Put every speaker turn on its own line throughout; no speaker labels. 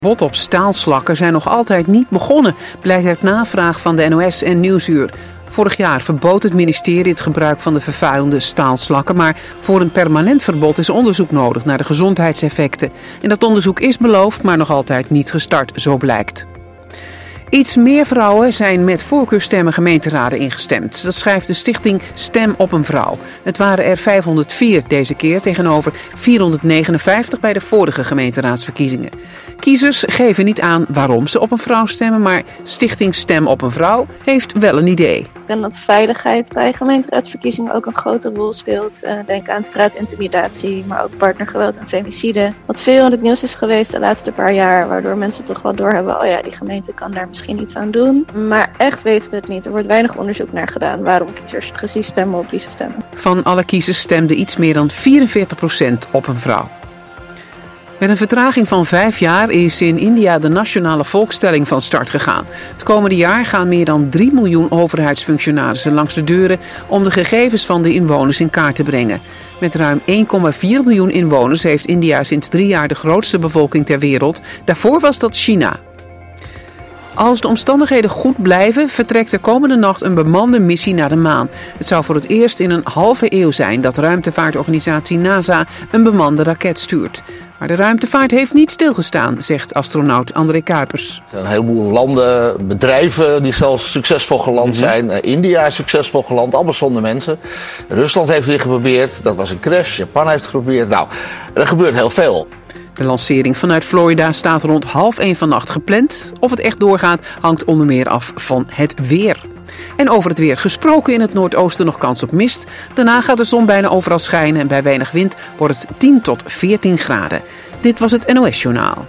Verbod op staalslakken zijn nog altijd niet begonnen, blijkt uit navraag van de NOS en Nieuwsuur. Vorig jaar verbood het ministerie het gebruik van de vervuilende staalslakken, maar voor een permanent verbod is onderzoek nodig naar de gezondheidseffecten. En dat onderzoek is beloofd, maar nog altijd niet gestart, zo blijkt. Iets meer vrouwen zijn met voorkeurstemmen gemeenteraden ingestemd. Dat schrijft de stichting Stem op een Vrouw. Het waren er 504 deze keer tegenover 459 bij de vorige gemeenteraadsverkiezingen. Kiezers geven niet aan waarom ze op een vrouw stemmen, maar stichting Stem op een Vrouw heeft wel een idee.
Ik denk dat veiligheid bij gemeenteraadsverkiezingen ook een grote rol speelt. Denk aan straatintimidatie, maar ook partnergeweld en femicide. Wat veel in het nieuws is geweest de laatste paar jaar, waardoor mensen toch wel doorhebben, oh ja, die gemeente kan daar misschien iets aan doen. Maar echt weten we het niet. Er wordt weinig onderzoek naar gedaan waarom kiezers precies stemmen op wie ze stemmen.
Van alle kiezers stemde iets meer dan 44% op een vrouw. Met een vertraging van 5 jaar is in India de nationale volkstelling van start gegaan. Het komende jaar gaan meer dan 3 miljoen overheidsfunctionarissen langs de deuren om de gegevens van de inwoners in kaart te brengen. Met ruim 1,4 miljoen inwoners heeft India sinds 3 jaar de grootste bevolking ter wereld. Daarvoor was dat China. Als de omstandigheden goed blijven, vertrekt er komende nacht een bemande missie naar de maan. Het zou voor het eerst in een halve eeuw zijn dat ruimtevaartorganisatie NASA een bemande raket stuurt. Maar de ruimtevaart heeft niet stilgestaan, zegt astronaut André Kuipers.
Er zijn een heleboel landen, bedrijven die zelfs succesvol geland zijn. India is succesvol geland, allemaal zonder mensen. Rusland heeft weer geprobeerd, dat was een crash. Japan heeft geprobeerd. Nou, er gebeurt heel veel.
De lancering vanuit Florida staat rond 12:30 vannacht gepland. Of het echt doorgaat hangt onder meer af van het weer. En over het weer gesproken, in het noordoosten nog kans op mist. Daarna gaat de zon bijna overal schijnen en bij weinig wind wordt het 10 tot 14 graden. Dit was het NOS Journaal.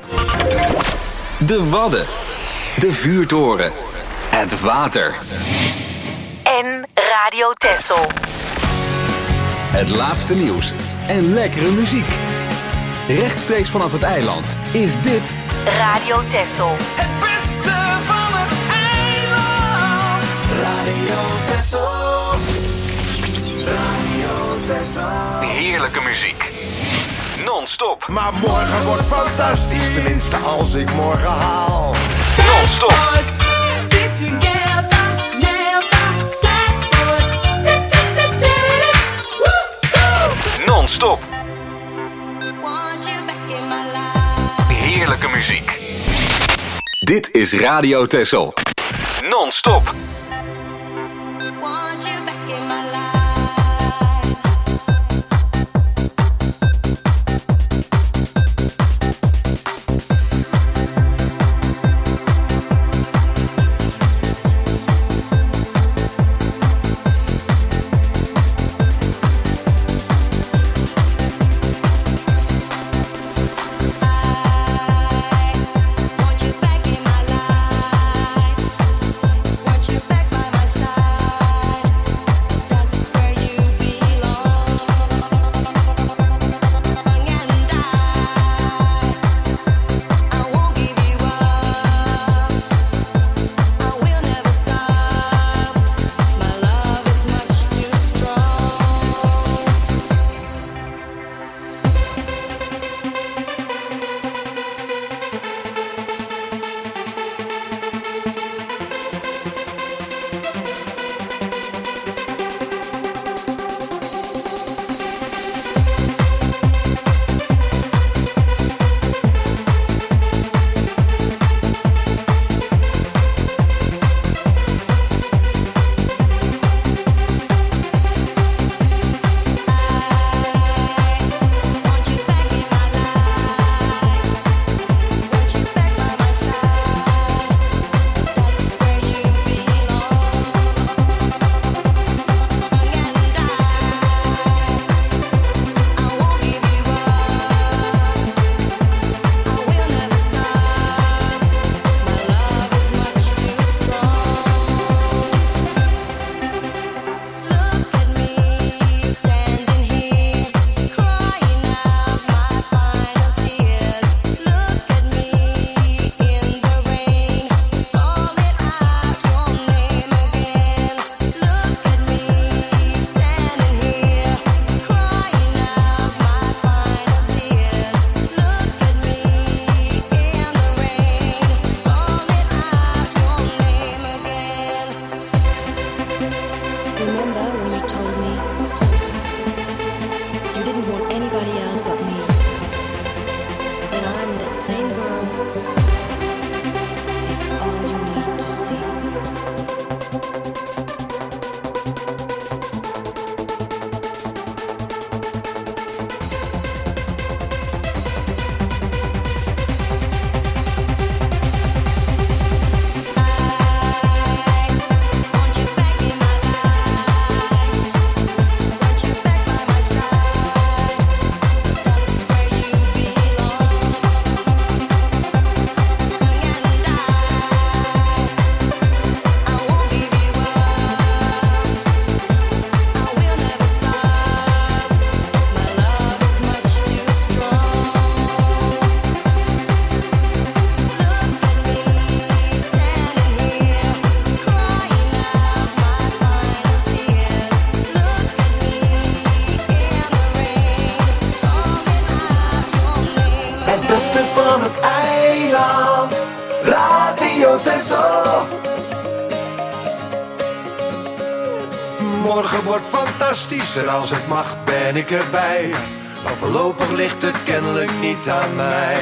De Wadden. De Vuurtoren. Het water.
En Radio Texel.
Het laatste nieuws en lekkere muziek. Rechtstreeks vanaf het eiland is dit
Radio Texel.
Het beste van het eiland. Radio Texel. Radio Texel.
heerlijke muziek. Non-stop.
Maar morgen wordt fantastisch, tenminste als ik morgen haal.
Non-stop. Non-stop. Heerlijke muziek. Dit is Radio Texel. Non-stop.
You back
Van het eiland, Radio Texel.
Morgen wordt fantastisch en als het mag ben ik erbij. Maar voorlopig ligt het kennelijk niet aan mij.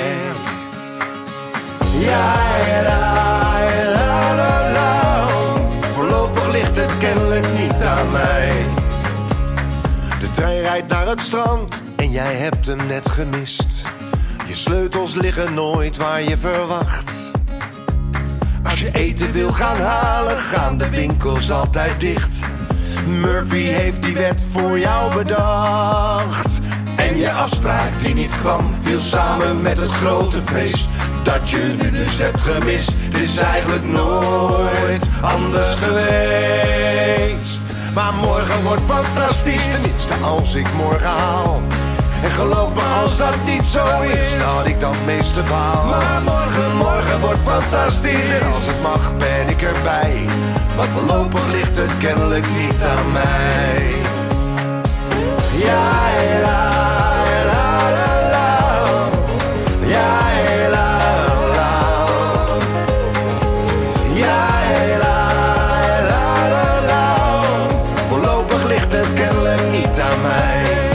Ja, la, la, la, la. Voorlopig ligt het kennelijk niet aan mij. De trein rijdt naar het strand en jij hebt hem net gemist. Je sleutels liggen nooit waar je verwacht. Als je eten wil gaan halen, gaan de winkels altijd dicht. Murphy heeft die wet voor jou bedacht. En je afspraak die niet kwam, viel samen met het grote feest dat je nu dus hebt gemist. Het is eigenlijk nooit anders geweest. Maar morgen wordt fantastisch, tenminste als ik morgen haal. En geloof me als dat niet zo is, dat ik dan het meeste baal. Maar morgen wordt fantastisch en als het mag ben ik erbij. Maar voorlopig ligt het kennelijk niet aan mij. Ja, la, la, la, la. Ja, la, la. Ja, la, la, la, la. Voorlopig ligt het kennelijk niet aan mij.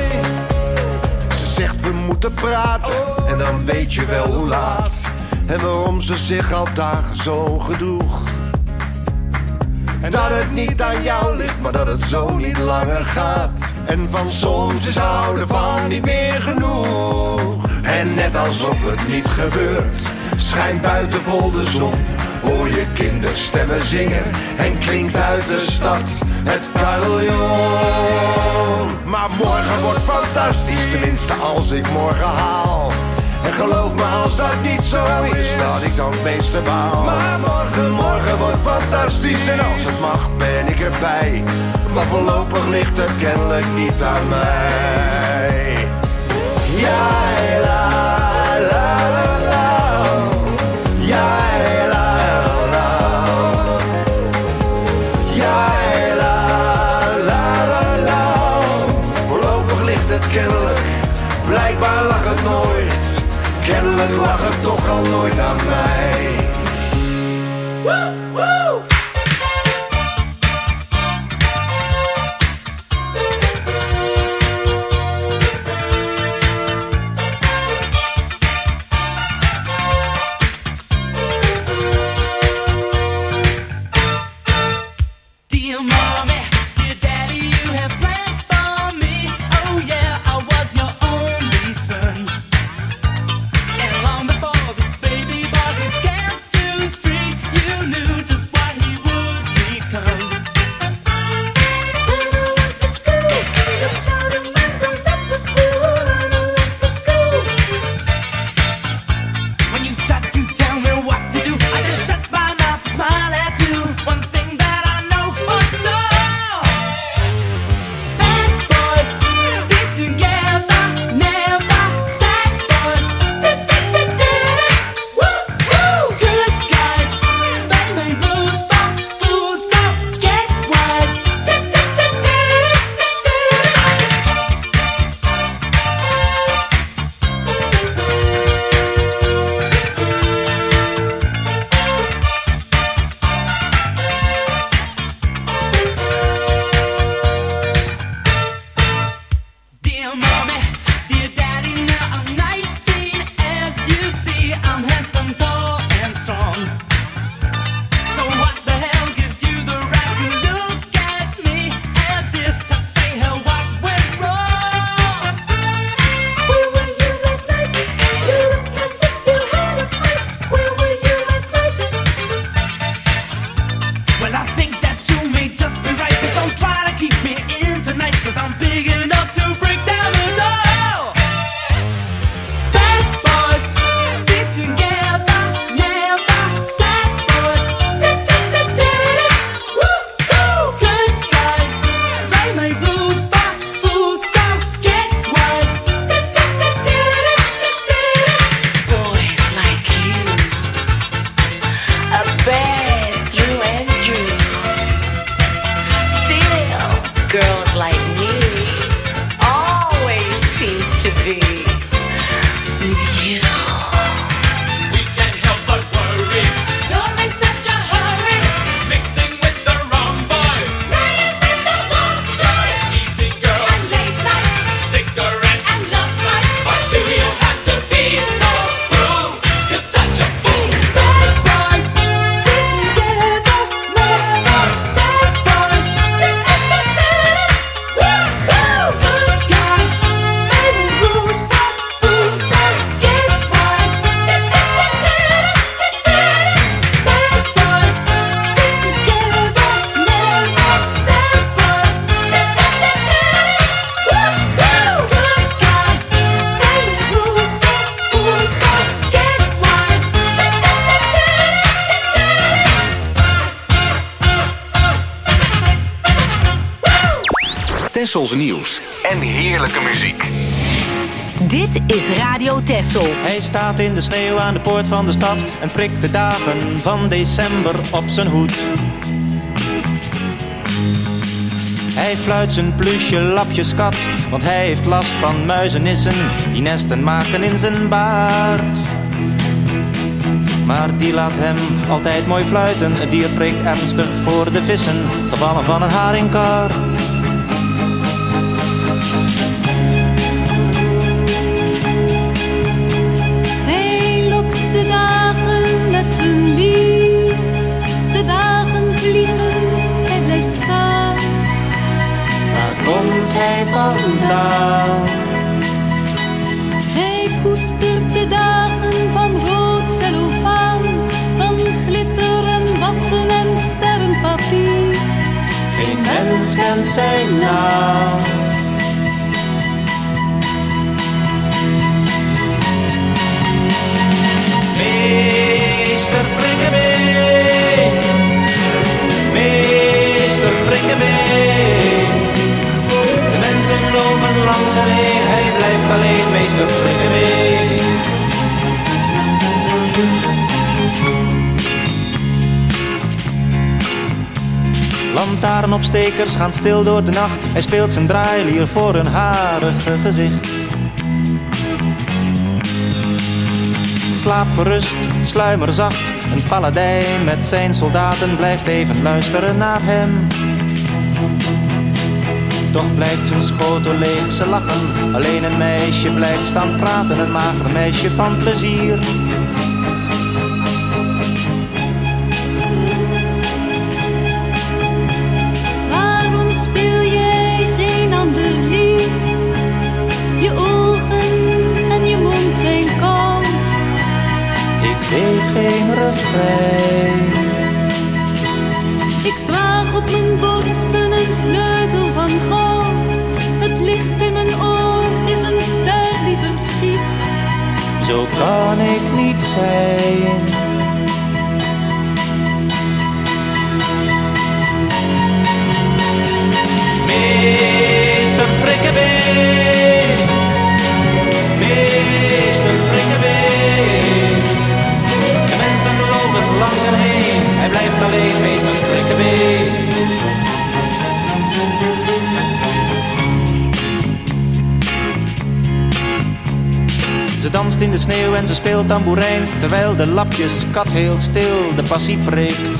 Zegt we moeten praten en dan weet je wel hoe laat. En waarom ze zich al dagen zo gedroeg. En dat het niet aan jou ligt, maar dat het zo niet langer gaat. En van soms is houden van niet meer genoeg. En net alsof het niet gebeurt, schijnt buiten vol de zon. Hoor je kinderstemmen zingen en klinkt uit de stad het carillon. Maar morgen wordt fantastisch, tenminste als ik morgen haal. En geloof me als dat niet zo is, dat ik dan het meeste baal. Maar morgen wordt fantastisch en als het mag ben ik erbij. Maar voorlopig ligt het kennelijk niet aan mij. Ja, la, la, la, la. Ja, la, la. Ja, la, la, la, la. Voorlopig ligt het kennelijk, blijkbaar lag het nooit. Kennelijk lag het toch al nooit aan mij. Woe, woe.
Dear mommy, dear daddy, you have plans for me. Oh yeah, I was your only son. And long before this baby boy could count to 3, you knew
Tessels nieuws en heerlijke muziek.
Dit is Radio Tessel.
Hij staat in de sneeuw aan de poort van de stad en prikt de dagen van december op zijn hoed. Hij fluit zijn plusje lapjeskat, want hij heeft last van muizenissen die nesten maken in zijn baard. Maar die laat hem altijd mooi fluiten, het dier prikt ernstig voor de vissen, gevallen van een haringkar.
Hij lokt de dagen met zijn lief, de dagen vliegen, hij blijft staan.
Waar komt hij vandaan?
Hij koestert de dagen van rood cellofaan, van glitter en watten en sterrenpapier.
Geen mens kent zijn naam. Meester Prikkebeen, meester Prikkebeen. De mensen lopen langs hem heen, hij blijft alleen, meester Prikkebeen. Lantaarnopstekers gaan stil door de nacht, hij speelt zijn draailier voor een harige gezicht. Slaap gerust, sluimer zacht, een paladijn met zijn soldaten blijft even luisteren naar hem. Toch blijft zijn schotel leeg, ze lachen, alleen een meisje blijft staan praten, een mager meisje van plezier.
Waarom speel jij geen ander lied? Je ogen en je mond zijn koud.
Ik weet geen refrein.
Ik draag op mijn borsten een sleutel van goud. Het licht in mijn oog is een ster die verschiet.
Zo kan ik niet zijn. Meester Prikkebeen, meester Prikkebeen. De mensen lopen langs hem heen, hij blijft alleen, meester Prikkebeen. Ze danst in de sneeuw en ze speelt tamboerijn, terwijl de lapjeskat heel stil de passie preekt.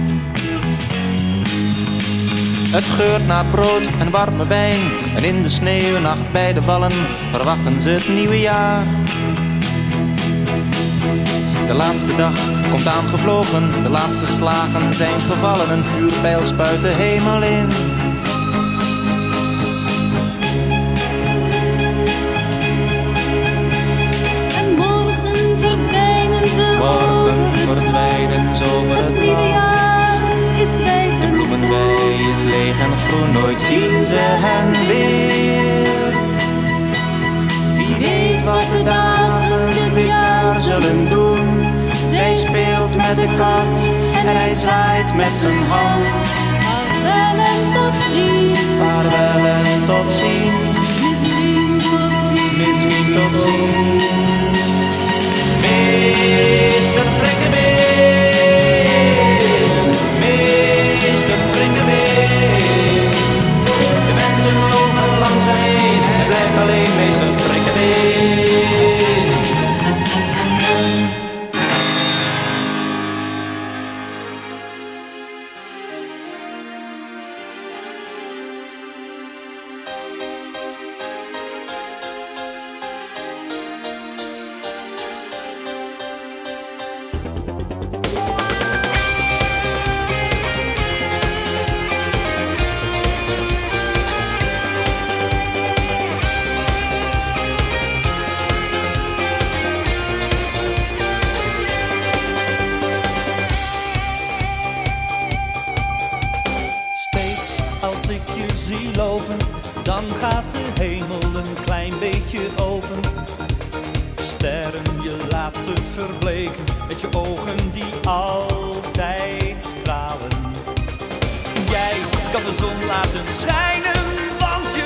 Het geurt naar brood en warme wijn, en in de sneeuwnacht bij de wallen verwachten ze het nieuwe jaar. De laatste dag komt aangevlogen, de laatste slagen zijn gevallen, een vuurpijl spuit de hemel in.
En morgen verdwijnen ze over het nieuwe jaar is wijd en
de bloemenwei is leeg en groen, nooit zien ze hen weer. Wie weet wat de dagen dit jaar zullen doen. Zij speelt met de kat en hij zwaait met zijn hand.
Vaarwel en tot ziens.
Vaarwel en tot ziens.
Misschien tot ziens.
Misschien tot ziens. Meester Prikkebeen, meester Prikkebeen. De mensen lopen langs hem heen, hij blijft alleen, meester Prikkebeen.
Dan gaat de hemel een klein beetje open. Sterren, je laat ze verbleken met je ogen die altijd stralen. Jij kan de zon laten schijnen, want je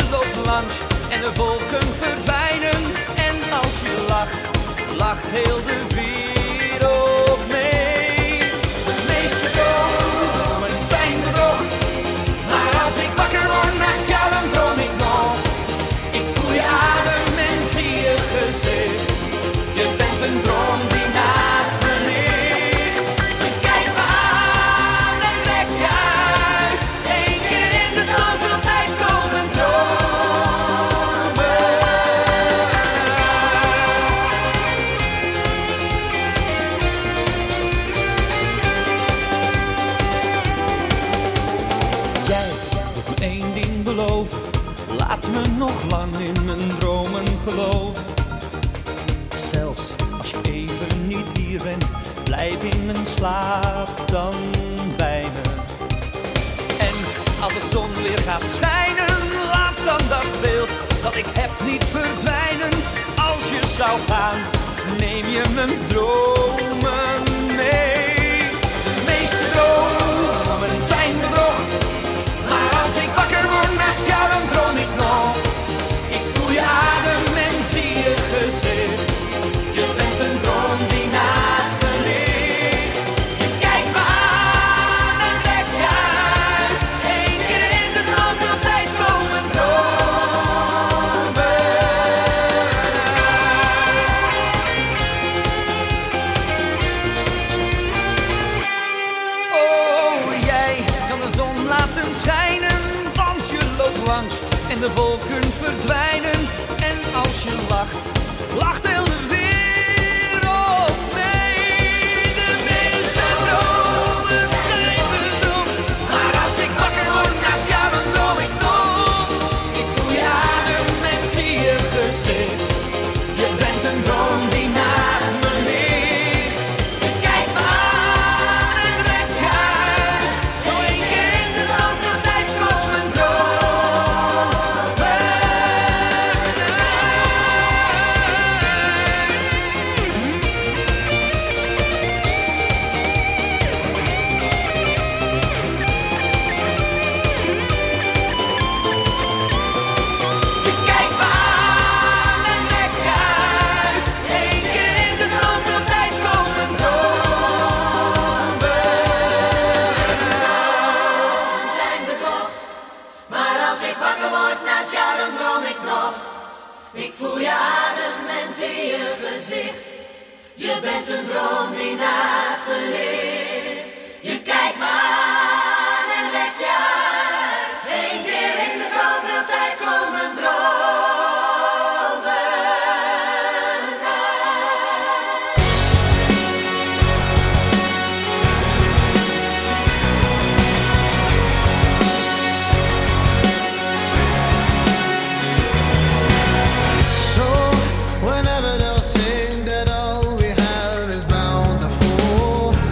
langs en de wolken verdwijnen. En als je lacht, lacht heel de wereld mee. De meeste dromen zijn bedrog, maar als ik wakker word naast jou, dan droom ik nog. Ik voel je adem en zie je gezicht. Je bent een droom die naast me ligt. Je kijkt me aan en trekt je uit. Eén keer in de zoveel tijd komen dromen. Jij moet me één ding beloven. Laat me nog lang in mijn dromen geloven. Zelfs als je even niet hier bent, blijf in mijn slaap dan bij me. En als de zon weer gaat schijnen, laat dan dat beeld dat ik heb niet verdwijnen. Als je zou gaan, neem je mijn dromen mee. De meeste dromen zijn bedrog, maar als ik wakker word naast jou, dan droom ik nog. Ik voel je adem en zie je gezicht. Je bent een droom die naast me ligt. Je kijkt me aan en trekt je uit. Eén keer in de zoveel tijd komen dromen. Oh, jij kan de zon laten schijnen, want je loopt langs en de wolken verdwijnen. En als je lacht, lacht heel de wereld mee. De meeste dromen zijn bedrog, maar als ik wakker word naast jou, dan droom ik nog. Ik voel je adem en zie je gezicht. Je bent een droom die naast me ligt. Je kijkt me aan en trekt je uit. Zo één keer in de zoveel tijd komen dromen. Je kijkt me aan en trekt je uit. Eén keer in de zoveel tijd komen dromen.
Zijn bedrog, maar als ik wakker word naast jou, dan droom ik nog. Ik voel je adem en zie je gezicht. Je bent een droom die naast me ligt. Je kijkt me aan en trekt je uit. Eén keer in de zoveel tijd komen dromen.
So whenever they'll say that all we have is bountiful,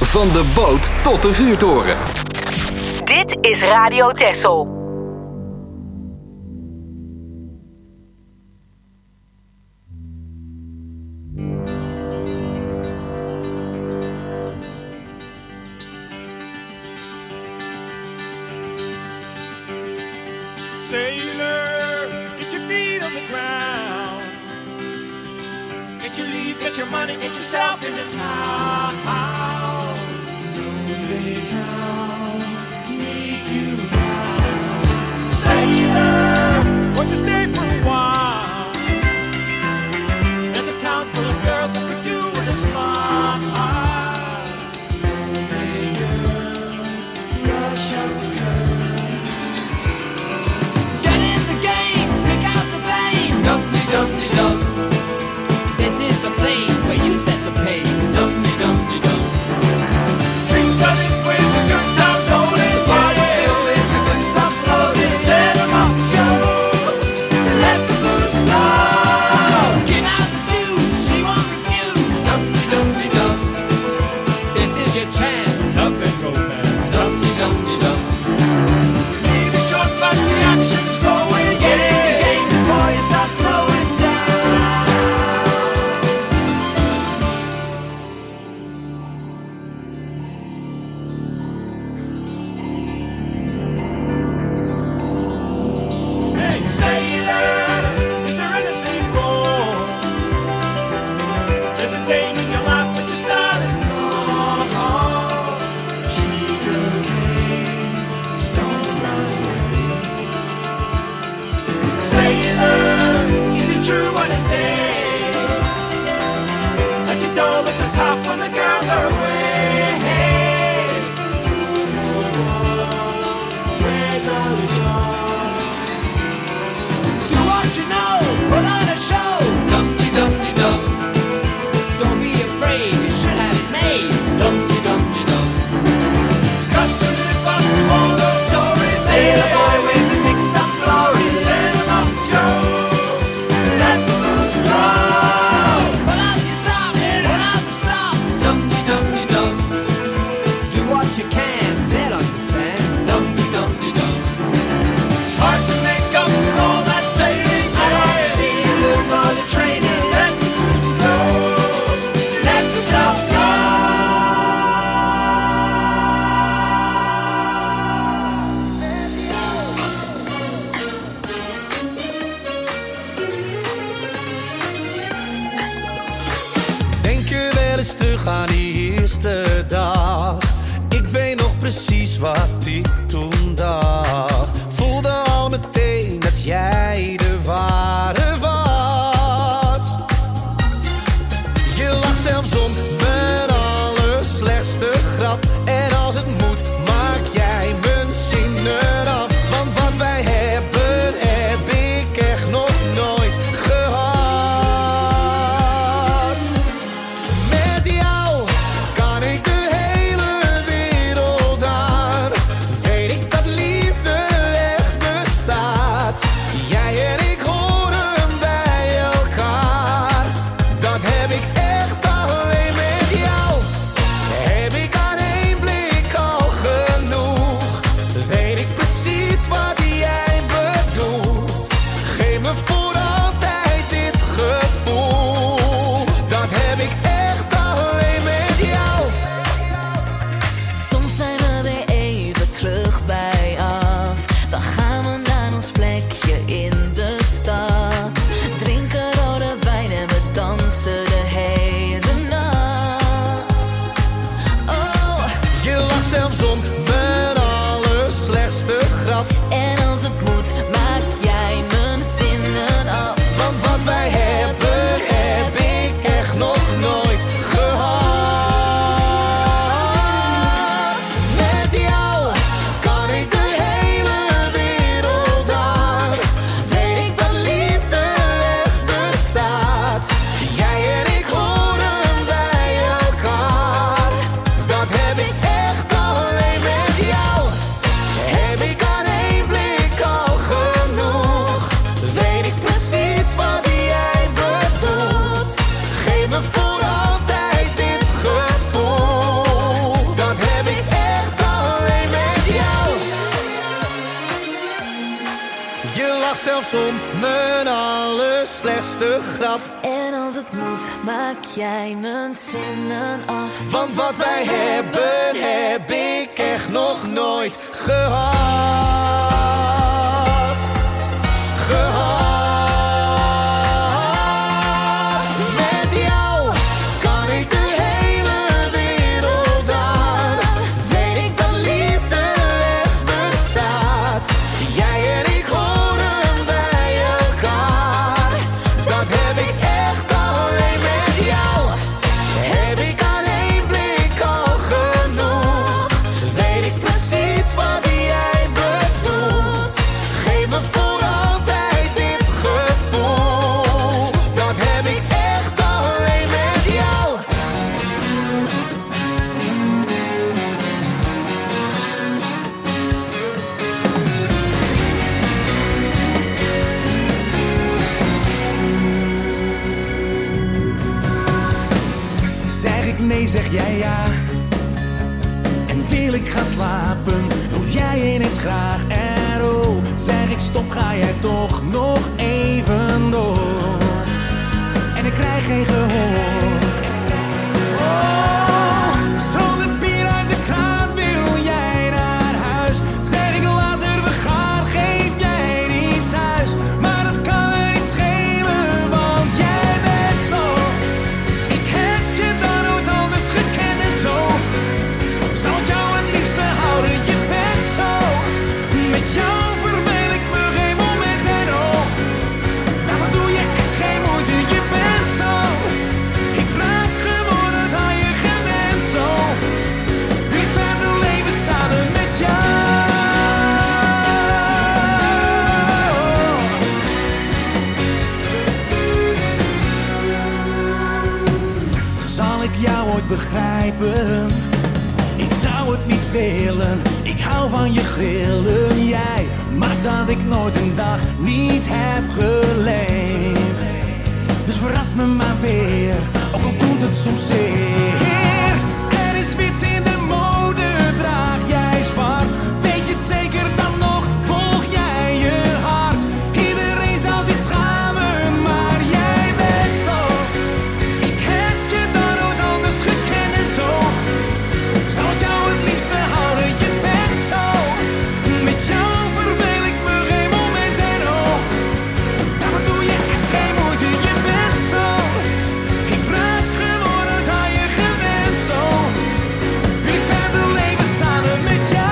Van de boot tot de vuurtoren.
Dit is Radio Texel.
Sailor, get your feet on the ground. Get your leave, get your money, get yourself into town. Lonely town, need to bow. Sailor, won't you stay for a while? There's a town full of girls that could do with a smile. Lonely girls, rush up the curve. Dum-de-dum-de-dum. This is the place where you set the pace. Dum-de-dum-de-dum. Streets are lit with the good times rolling. Body filled with the good stuff floating. Set 'em up, Joe. Let the booze flow. Give out the juice, she won't refuse. Dum-de-dum-de-dum. This is your chance. Love and romance. Dum-de-dum-de-dum. Leave it short, but the action's going. Get in the game before you start slowing.
Heb ik echt alleen met
zelfs om mijn allerslechtste grap.
En als het moet, maak jij mijn zinnen af.
Want wat wij hebben, heb ik echt nog nooit gehad. Met jou kan ik de hele wereld aan. Weet ik dat liefde echt bestaat. Jij en ik horen bij elkaar. Dat heb ik echt alleen met jou. Heb ik aan één blik al genoeg. Weet ik precies wat jij bedoelt. Geef me voor altijd dit gevoel. Dat heb ik echt alleen met jou.
Zeg ik nee, zeg jij ja. En wil ik gaan slapen, doe jij ineens graag. En oh, zeg ik stop, ga jij toch nog even door. En ik krijg geen gehoor. Oh, stroomt het bier uit de kraan, wil jij naar huis? Zeg ik later we gaan, geef jij niet thuis. Maar dat kan me niet schelen, want jij bent zo. Ik heb je dan nooit anders gekend en zo. Zal ik jou het liefste houden, je bent zo. Met jou verveel ik me geen moment en oh. Nou, wat doe je echt geen moeite, je bent zo. Ik raak gewoon het aan je gewend zo. Wil ik verder leven samen met jou. Zal ik jou ooit begrijpen? Ik zou het niet willen, ik hou van je grillen. Jij maakt dat ik nooit een dag niet heb geleefd. Dus verras me maar weer, ook al doet het soms zeer. Er is wit in de mode, draag jij zwart. Weet je het zeker dan nog, volg jij je hart. Iedereen zou zich schamen, maar jij bent zo. Ik heb je dan nooit anders gekend en zo. Zal ik jou het liefste houden, je bent zo. Met jou verveel ik me geen moment en oh. Nou, wat doe je echt geen moeite, je bent zo. Ik raak gewoon het aan je gewend zo. Wil ik verder leven samen met jou.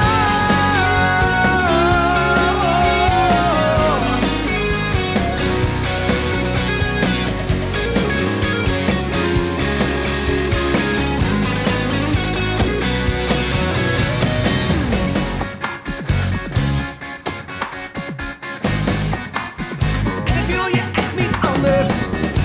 En ik wil je echt niet anders.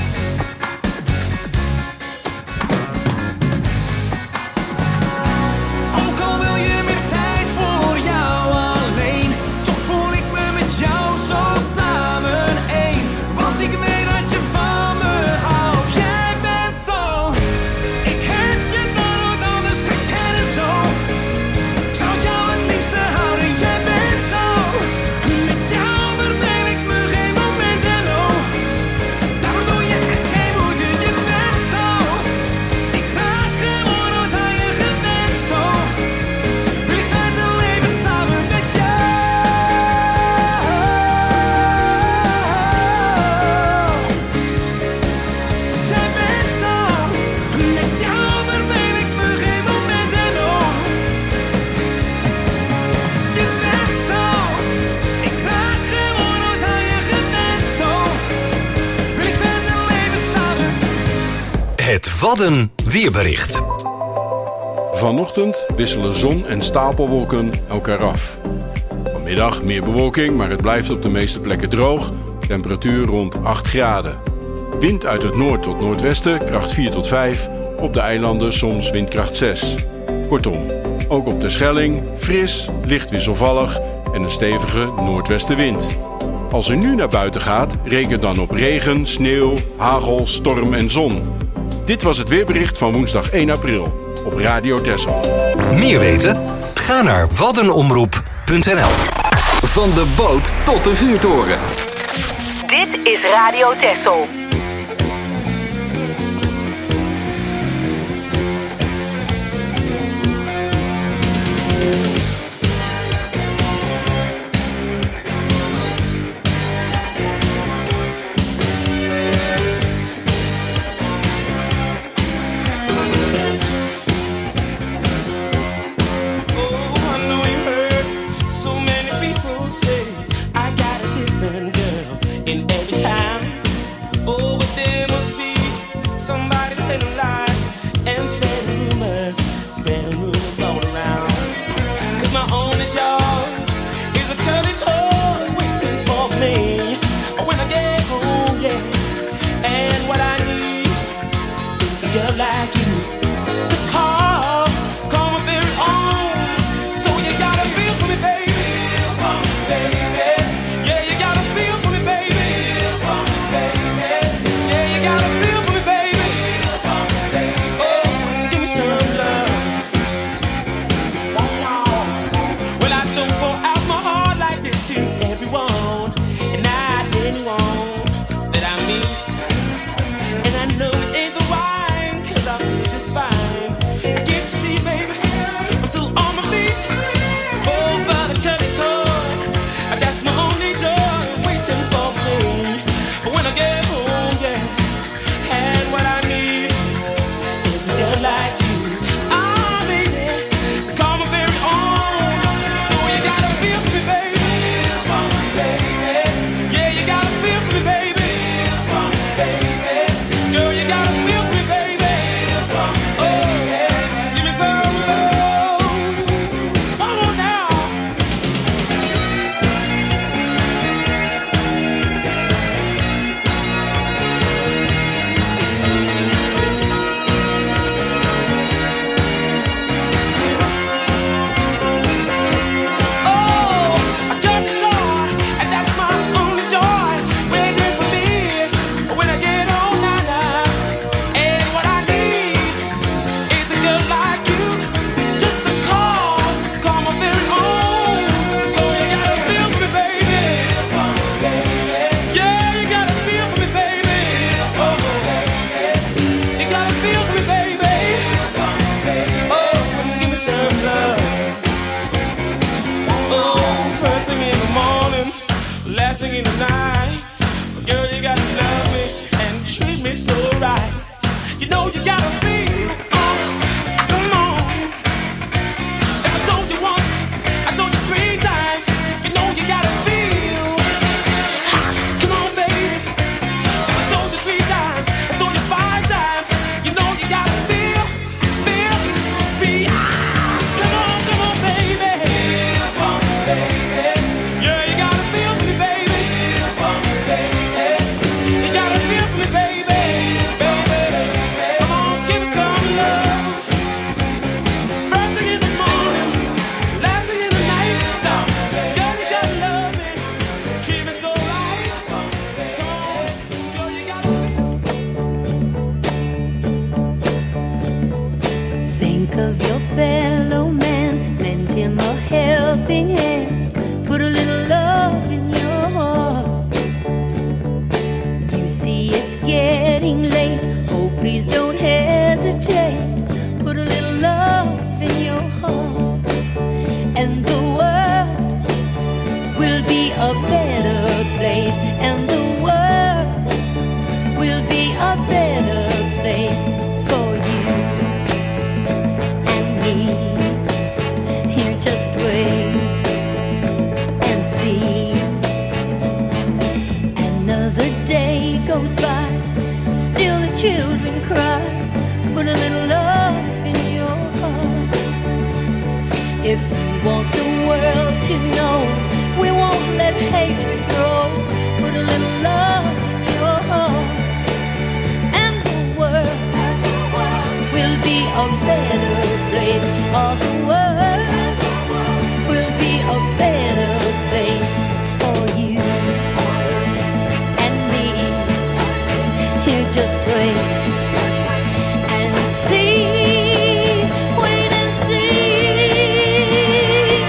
Ook al wil je meer tijd voor jou alleen, toch voel ik me met jou zo samen één. Want ik weet dat je van me houdt. Jij bent zo. Ik heb je dan nooit anders gekend en zo. Zou ik jou het liefste houden, jij bent zo. Met jou verveel ik me geen moment en oh. Daarvoor doe je echt geen moeite, je bent zo. Ik raak gewoon nooit aan je gewend zo. Wil ik verder leven samen met jou. Jij bent zo. Met jou verveel ik me geen moment en oh. Je bent zo. Ik raak gewoon nooit aan je gewend zo. Wil ik verder leven samen.
Het Wadden weerbericht.
Vanochtend wisselen zon en stapelwolken elkaar af. Vanmiddag meer bewolking, maar het blijft op de meeste plekken droog. Temperatuur rond 8 graden. Wind uit het noord tot noordwesten, kracht 4 tot 5. Op de eilanden soms windkracht 6. Kortom, ook op de Schelling fris, licht wisselvallig en een stevige noordwestenwind. Als u nu naar buiten gaat, reken dan op regen, sneeuw, hagel, storm en zon. Dit was het weerbericht van woensdag 1 april op Radio Texel.
Meer weten? Ga naar waddenomroep.nl.
Van de boot tot de vuurtoren.
is Radio Texel.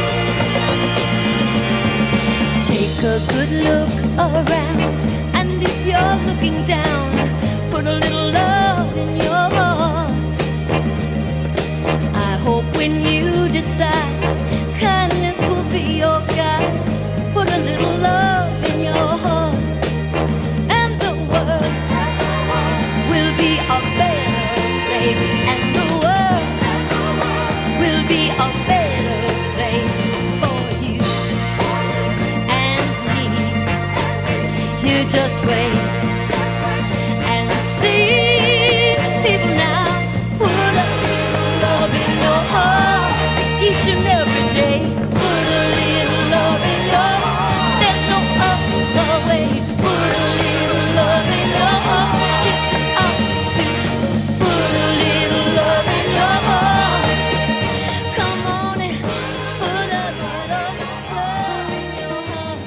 Take a good look around, and if decide. Kindness will be your guide. Put a little love in your heart, and the world will be a better place. And the world will be a better place for you and me. You just wait and see. People now, put a little love in your heart each and every day. Put a little love in your heart. There's no other way. Put a little love in your heart. Get out to put a little love in your heart. Come on and put a little love in your heart.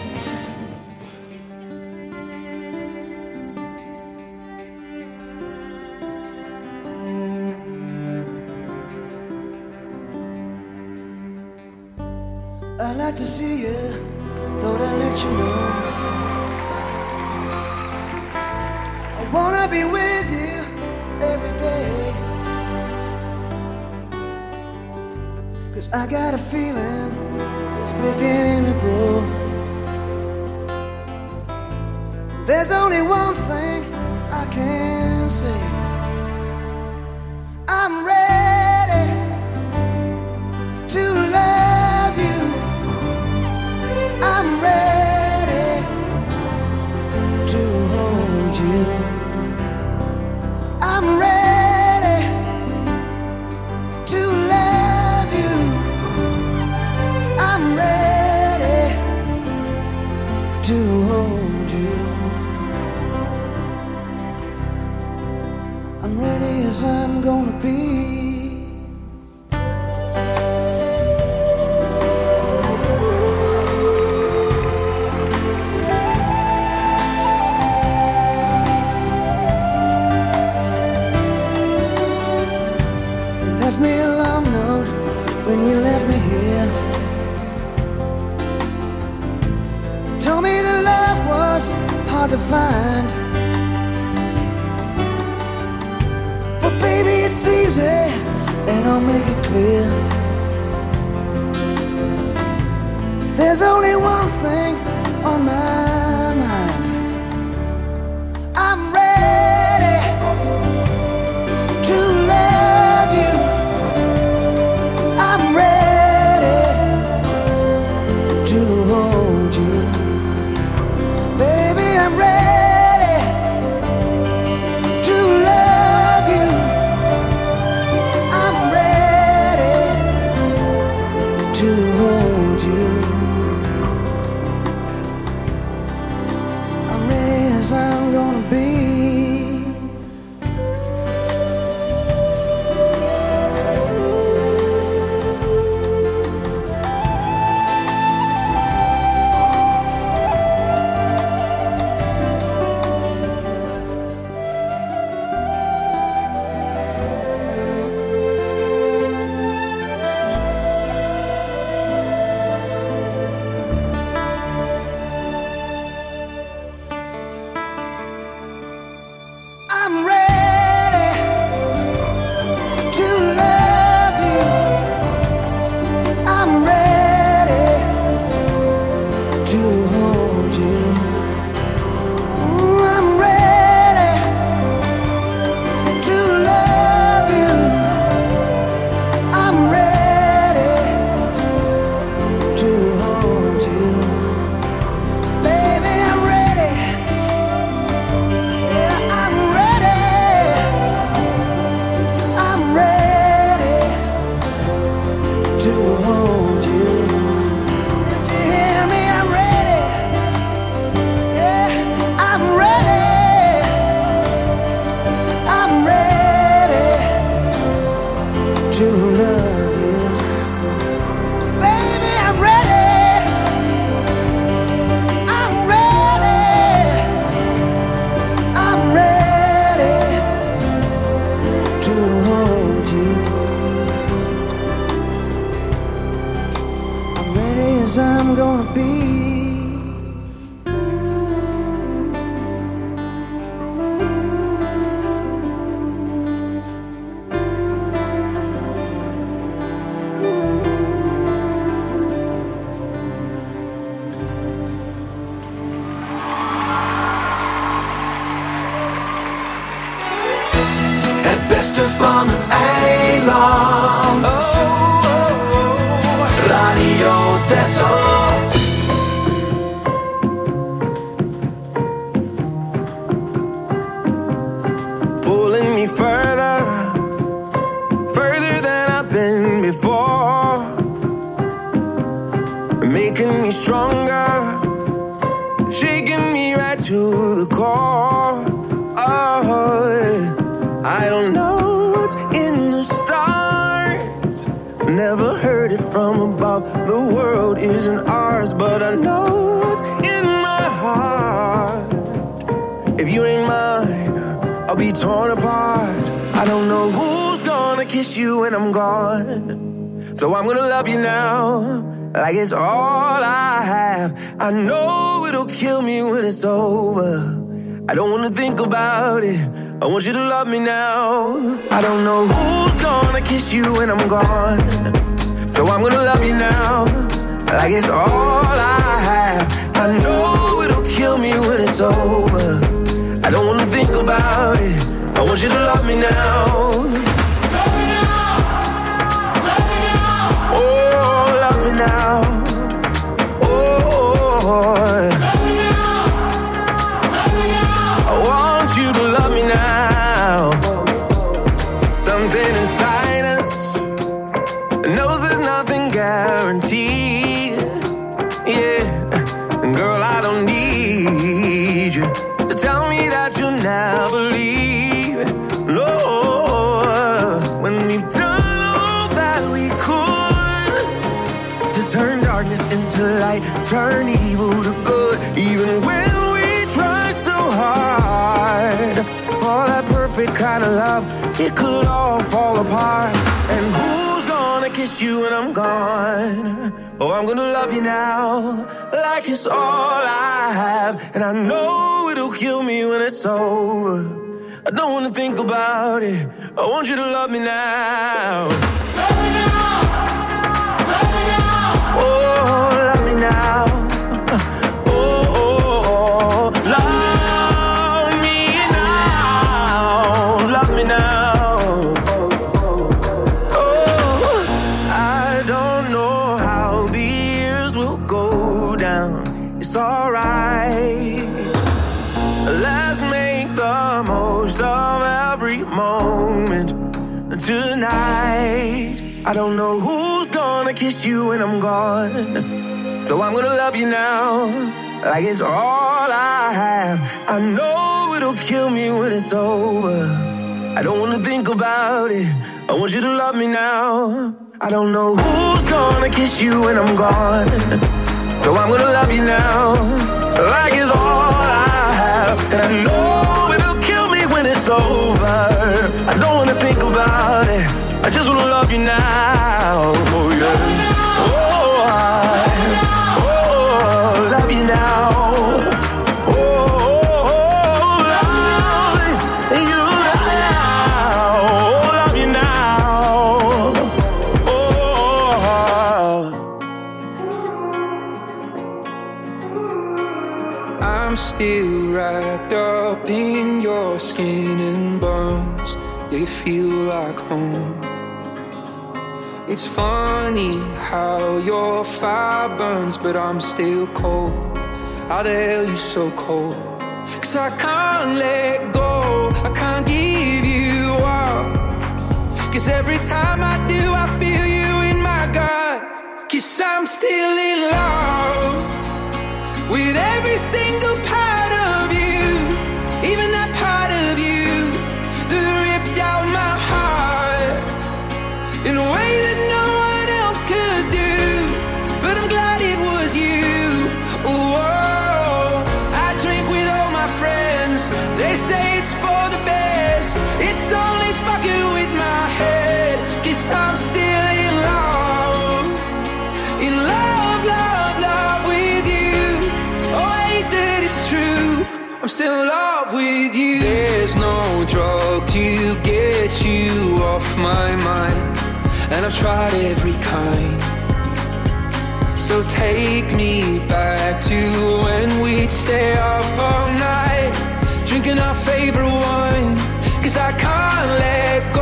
I'd like to see you, thought I'd let you know. I wanna be with you every day. 'Cause I got a feeling it's beginning to grow. There's only one thing I can say. I'm ready to love you. I'm ready to hold you. I'm ready to love you. I'm ready to hold you. I'm ready as I'm gonna be. Me a long note when you left me here. Told me that love was hard to find. But baby, it's easy, and I'll make it clear. There's only one thing on my mind. I'm ready to love you. I'm ready to hold you. Baby, I'm ready to love you. I'm ready to hold you. I'm ready as I'm gonna be. I'm ready to love you. I'm ready to hold you. I'm ready to love you. I'm ready to hold you. Baby, I'm ready. Yeah, I'm ready. I'm ready to hold you. Did you hear me? I'm ready. Yeah, I'm ready. I'm ready to love you. Baby, I'm ready. I'm ready. I'm ready to hold you. I'm ready as I'm gonna be.
beste van het eiland. Radio Texel.
Pulling me further than I've been before, making me stronger, shaking me right to the core. Oh, I don't know what's in the stars, never heard it from above. The world isn't ours, but I know what's in my heart. If you ain't mine, I'll be torn apart. I don't know who's gonna kiss you when I'm gone, so I'm gonna love you now, like it's all I have. I know it'll kill me when it's over. I don't wanna think about it, I want you to love me now. I don't know who's gonna kiss you when I'm gone, so I'm gonna love you now, like it's all I have. I know it'll kill me when it's over. I don't wanna think about it, I want you to love me now. Love me now, love me now. Oh, love me now. Oh, love me now, love me now. I want you to love me now. Something inside us knows there's nothing guaranteed. Yeah, and girl, I don't need you to tell me that you'll never leave. No, when we've done all that we could to turn darkness into light, turn evil to good, even when we try so hard for that perfect kind of love, it could all fall apart. And who's gonna kiss you when I'm gone? Oh, I'm gonna love you now, like it's all I have. And I know it'll kill me when it's over. I don't wanna think about it, I want you to love me now. Love me now, love me now. Oh, love me now. Oh, oh, oh. Love me now, love me now. Oh, I don't know how the years will go down, it's alright. Let's make the most of every moment tonight. I don't know who's gonna kiss you when I'm gone, so I'm gonna love you now, like it's all I have. I know it'll kill me when it's over. I don't wanna think about it, I want you to love me now. I don't know who's gonna kiss you when I'm gone, so I'm gonna love you now, like it's all I have. And I know it'll kill me when it's over. I don't wanna think about it, I just wanna love you now. Oh yeah. Oh, love you now. Oh, love you now. Oh, love you now. Oh.
I'm still wrapped up in your skin and bones. You feel like home. It's funny how your fire burns, but I'm still cold. How the hell you so cold? 'Cause I can't let go, I can't give you up. 'Cause every time I do, I feel you in my guts. 'Cause I'm still in love with every single part of you, even that part of you that ripped out my heart in a way that no one else could do. But I'm glad it was you. Whoa, I drink with all my friends, they say it's for the best. It's only fucking with my head, 'cause I'm still in love. In love, love, love with you. Oh, I hate that it's true, I'm still in love with you. There's no drug to get you off my mind, and I've tried every kind. So take me back to when we'd stay up all night, drinking our favorite wine. 'Cause I can't let go,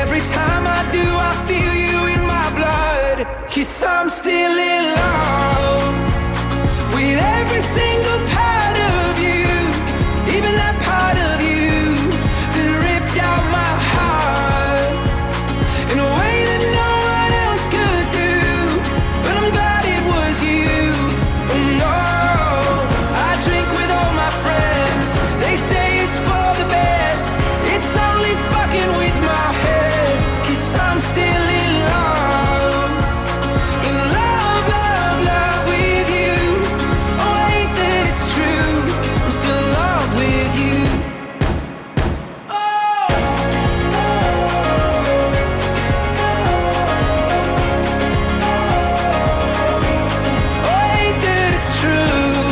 every time I do, I feel you in my blood. 'Cause I'm still in love with every single part of you, even that part of you that ripped out my heart in a way that no one else could do. But I'm glad it was you. Oh no, I drink with all my friends. They say it's for the best. It's only fucking with my head. 'Cause I'm still in love. In love, love, love with you. Oh, ain't that it's true. I'm still in love with you. Oh, ain't that it's true.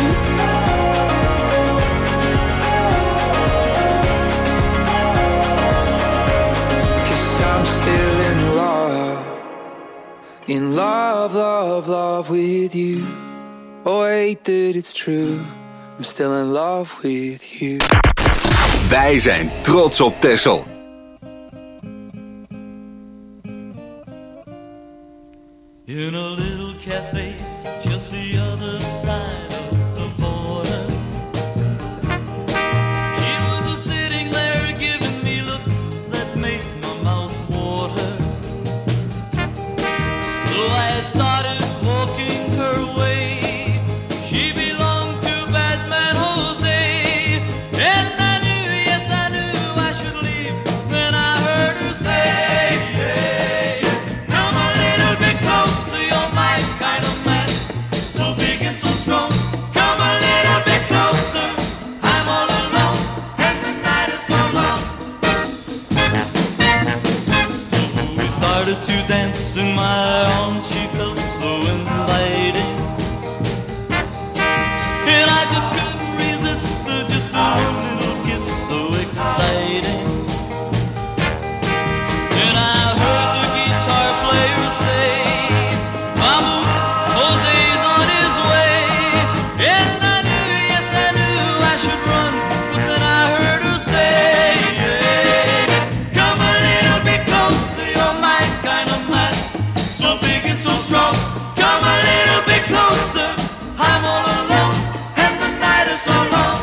'Cause I'm still in love. In love, love, love with you. Oh, ain't that it's true. I'm still in love with you.
Wij zijn trots op Texel.
In a little cafe just the other side of the border, he was sitting there giving me looks that made my mouth water. So I started walking her way. She belonged to Batman Jose, and I knew, yes I knew I should leave. Then I heard her say, hey, come a little bit closer, you're my kind of man, so big and so strong. Come a little bit closer, I'm all alone, and the night is so long. So we started to dance in my arms, she felt so inviting, and I just couldn't resist just a little kiss, so exciting. And I heard the guitar player say, vamos, Jose's on his way. And I knew, yes I knew I should run, but then I heard her say, hey, come a little bit closer, you're my kind of man, so big and so strong. Come a little bit closer, I'm all alone, and the night is so long.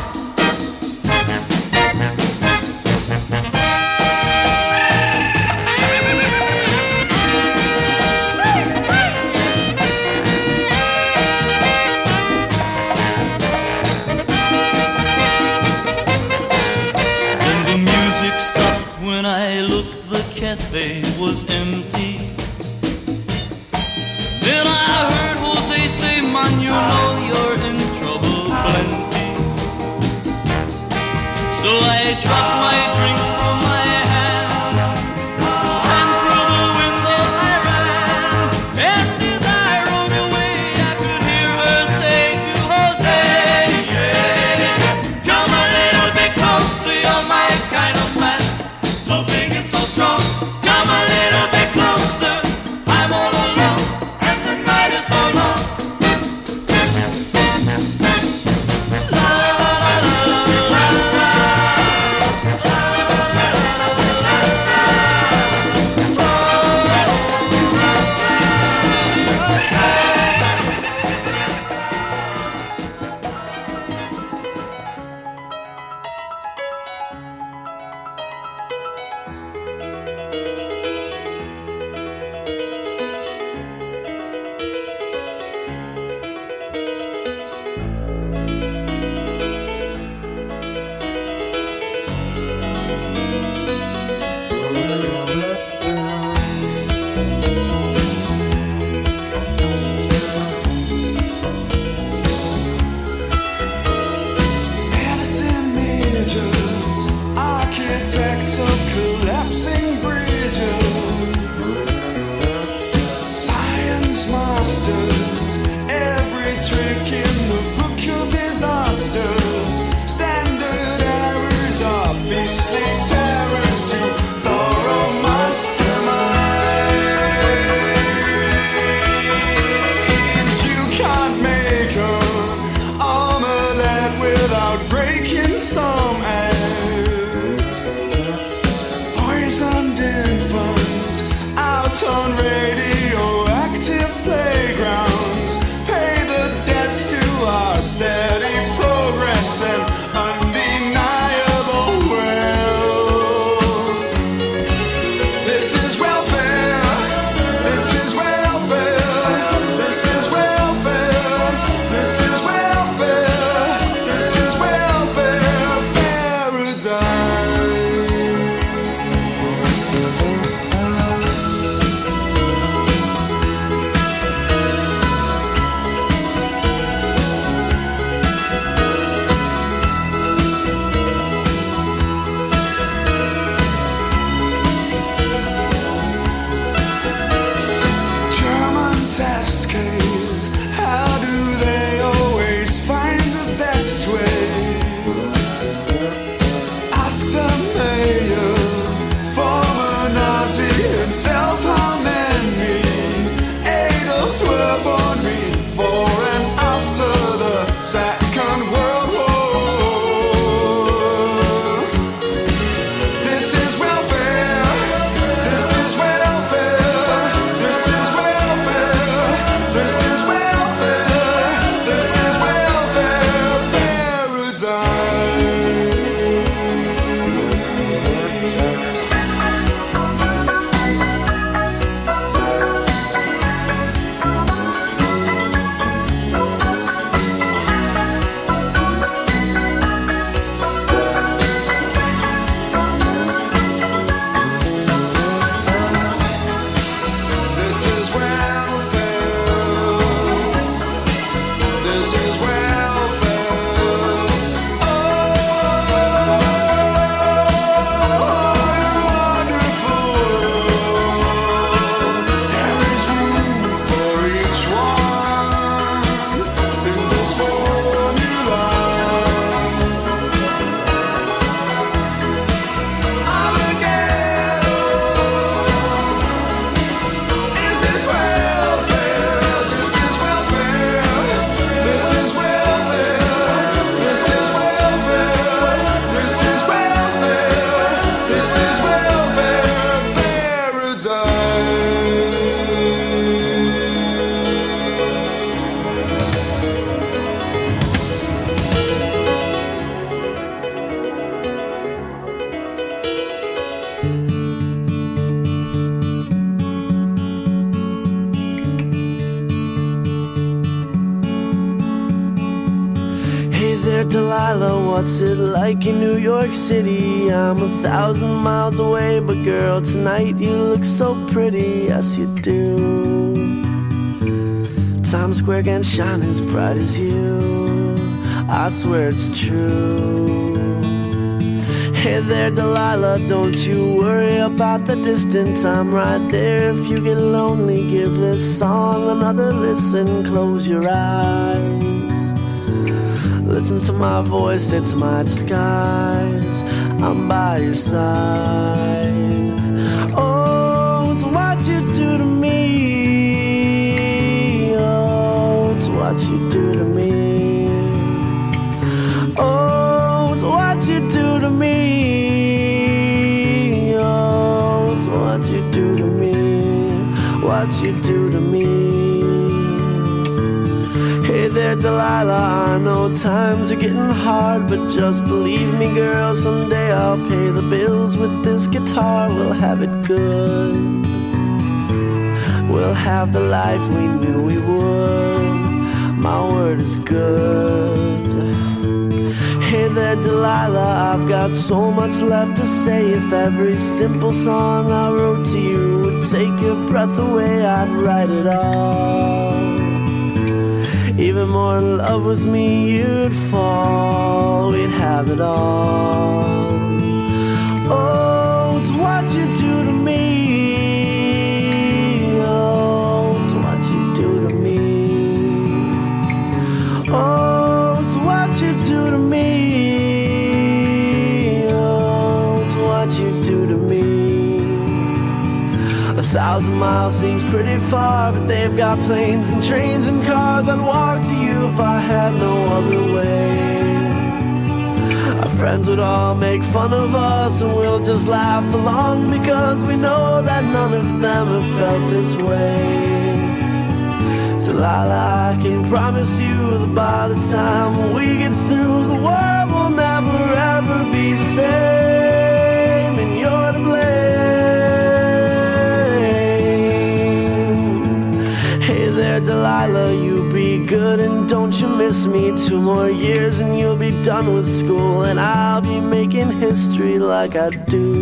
Then the music stopped when I looked, the cafe was empty. Then I heard Jose say, man, you know you're in trouble plenty. So I dropped my drink from my hand, and through the window I ran. And as I rode away, I could hear her say to Jose, yeah, come a little bit closer, you're my kind of man, so big and so strong. Come a little bit closer, I'm all alone, and the night is so long. La la la la la la.
and self-harm and me. Adults were born before and after the Second World War. This is welfare. This is welfare. This is welfare. This is welfare. This is welfare paradise. This is welfare. This is welfare. Oh, wonderful. There is room for each one in this formula. Armageddon. This is welfare. This is welfare. This is welfare. This is welfare. This is welfare. This is welfare paradise.
Hey there, Delilah, what's it like in New York City? I'm 1,000 miles away, but girl, tonight you look so pretty, yes you do. Times Square can't shine as bright as you, I swear it's true. Hey there, Delilah, don't you worry about the distance, I'm right there. If you get lonely, give this song another listen, close your eyes. Listen to my voice, it's my disguise. I'm by your side. Oh, it's what you do to me. Oh, it's what you do to me. Oh, it's what you do to me. Oh, it's what you do to me. What you do to me. Hey there, Delilah, I know times are getting hard, but just believe me, girl, someday I'll pay the bills with this guitar. We'll have it good. We'll have the life we knew we would. My word is good. Hey there, Delilah, I've got so much left to say. If every simple song I wrote to you would take your breath away, I'd write it all. Even more in love with me, you'd fall. We'd have it all. Oh, it's what you do to me. Oh, it's what you do to me. Oh, it's what you do to me. Oh, it's what you do to me. 1,000 miles seems pretty far, but they've got planes and trains and cars. I'd walk to you if I had no other way. Our friends would all make fun of us, and we'll just laugh along because we know that none of them have felt this way. Delilah, I can promise you that by the time we get through, the world will never ever be the same, and you're to blame. Delilah, you be good and don't you miss me. 2 more years and you'll be done with school, and I'll be making history like I do.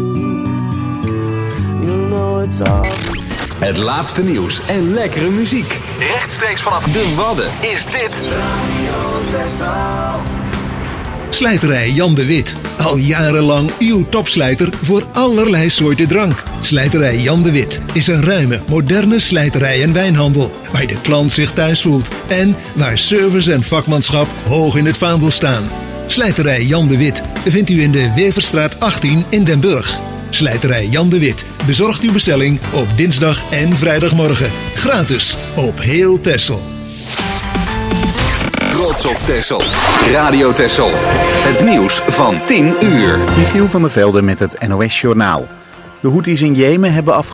You know it's all.
Het laatste nieuws en lekkere muziek. Rechtstreeks vanaf de Wadden is dit
Radio Texel.
Slijterij Jan de Wit. Al jarenlang uw topslijter voor allerlei soorten drank. Slijterij Jan de Wit is een ruime, moderne slijterij en wijnhandel. Waar de klant zich thuis voelt. En waar service en vakmanschap hoog in het vaandel staan. Slijterij Jan de Wit vindt u in de Weverstraat 18 in Den Burg. Slijterij Jan de Wit bezorgt uw bestelling op dinsdag en vrijdagmorgen. Gratis op heel Texel.
Trots op Texel. Radio Texel. Het nieuws van 10 uur.
Michiel van der Velde met het NOS Journaal. De Houthis in Jemen hebben